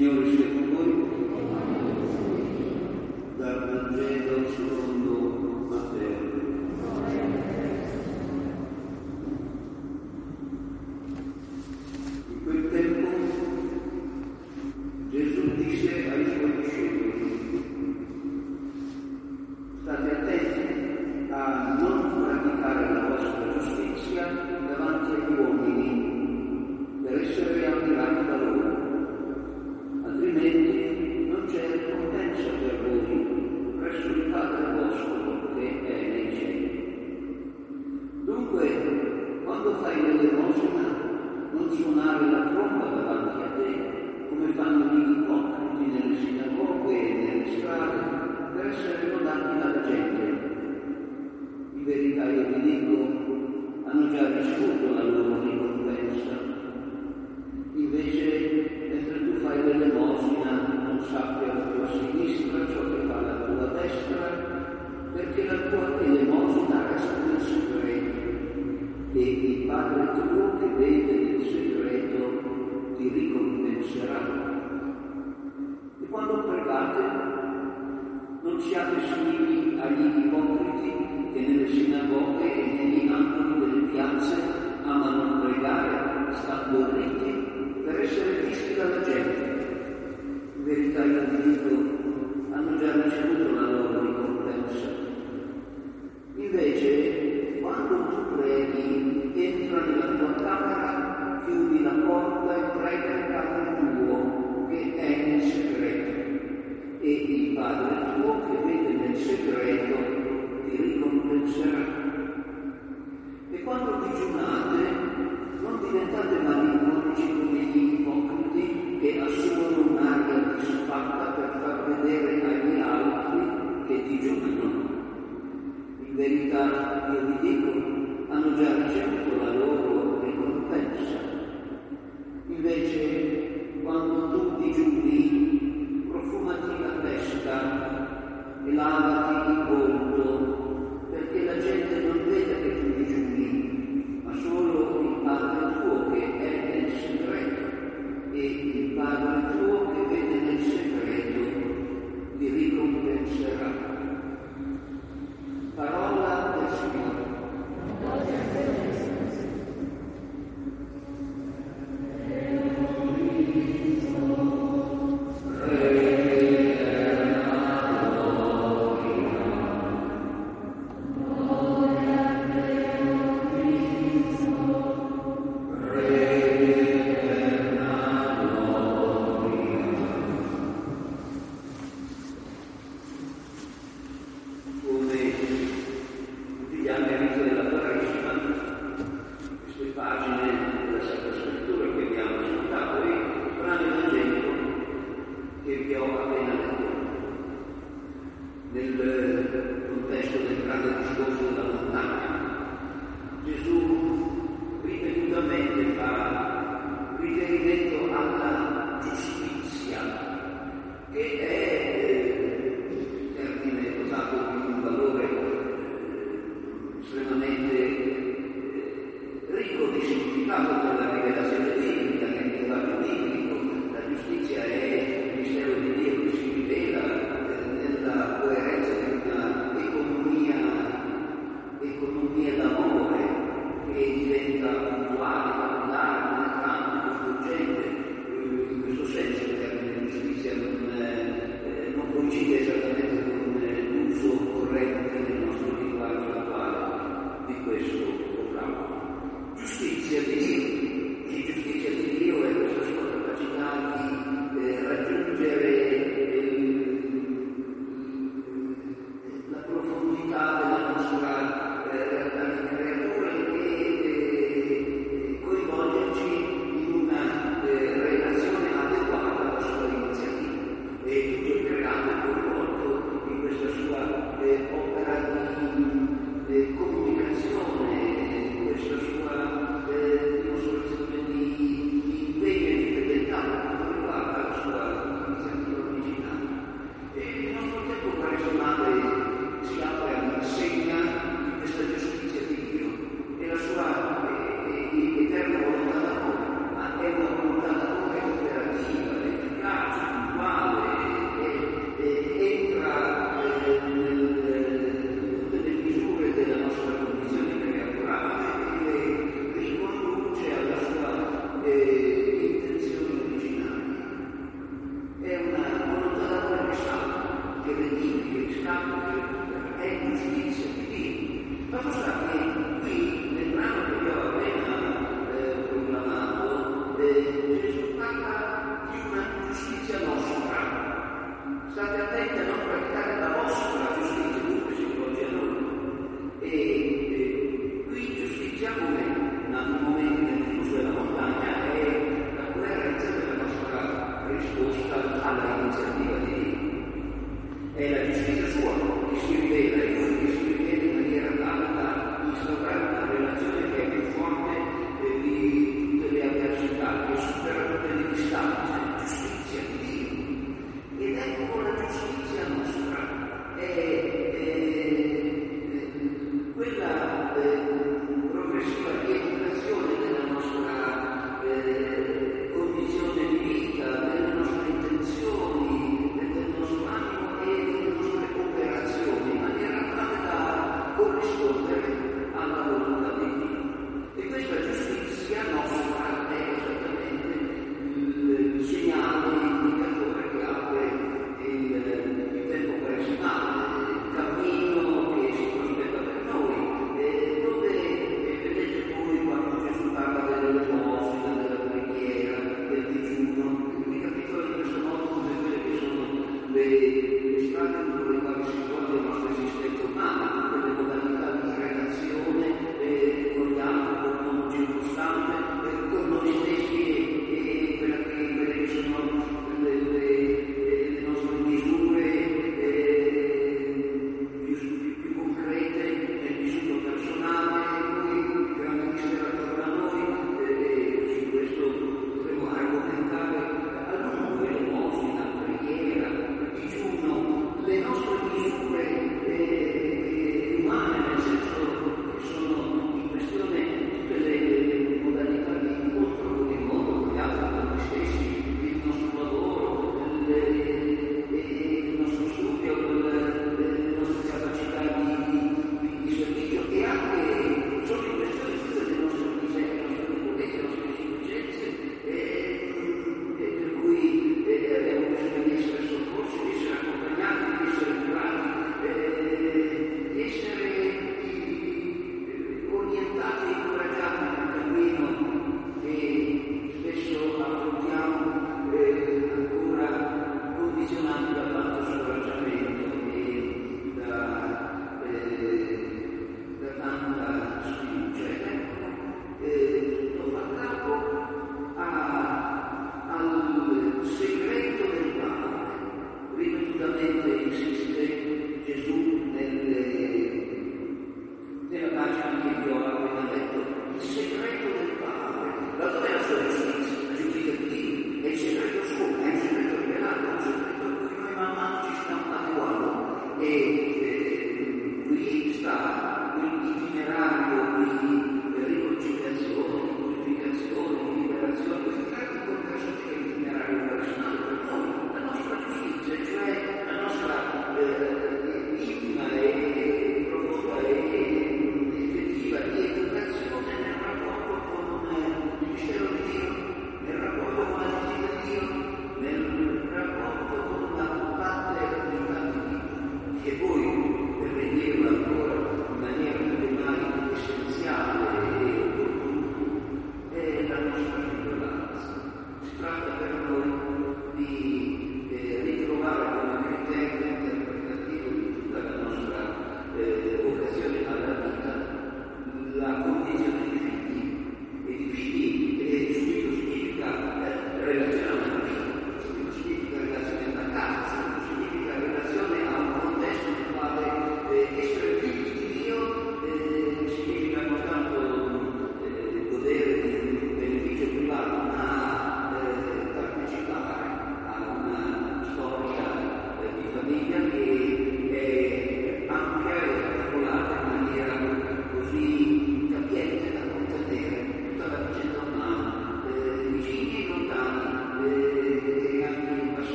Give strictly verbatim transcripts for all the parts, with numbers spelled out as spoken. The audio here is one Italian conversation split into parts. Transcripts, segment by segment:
Signore sia con voi. Dal Vangelo secondo Matteo. In quel tempo Gesù disse ai suoi discepoli: state attenti a non praticare la vostra giustizia davanti agli uomini per essere ammirati da loro, altrimenti non c'è ricompensa per voi presso il Padre vostro che è nei cieli. Dunque, quando fai l'elemosina, non suonare la tromba davanti a te, come fanno gli ipocriti nelle sinagoghe e nelle strade, per essere lodati dalla gente. In verità io vi dico, hanno già ricevuto la loro ricompensa. Invece, mentre tu fai l'elemosina, non sappia la tua sinistra ciò che fa la tua destra, perché la tua elemosina resta nel segreto, e il Padre tuo che vede nel segreto ti ricompenserà. E quando pregate, non siate simili agli ipocriti che nelle sinagoghe e negli angoli delle piazze amano pregare stando dritti per essere visti dalla gente. In verità io vi dico, hanno già ricevuto la loro ricompensa. Invece, quando tu preghi, entra nella tua camera, chiudi la porta e prega il Padre tuo che è nel segreto, e il Padre tuo che vede nel segreto ti ricompenserà. E quando digiunate, non diventate maligni eh, intenzioni originali. È una volontà d'amore che salva, che redime, che riscalda, che recupera, è giustizia divina. Fatto sta che qui, nel brano che vi ho appena eh, proclamato, eh, Gesù parla di una giustizia nostra. State attenti a non praticare la vostra giustizia, dunque si rivolge a noi. E, e qui giustizia come nel momento del flusso della montagna è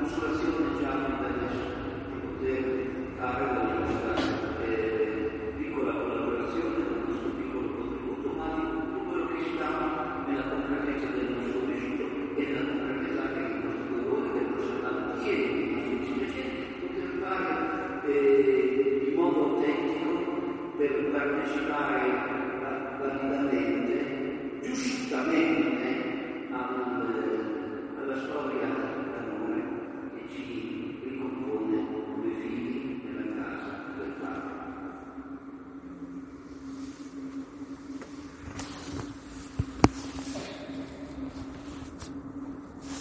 consolazione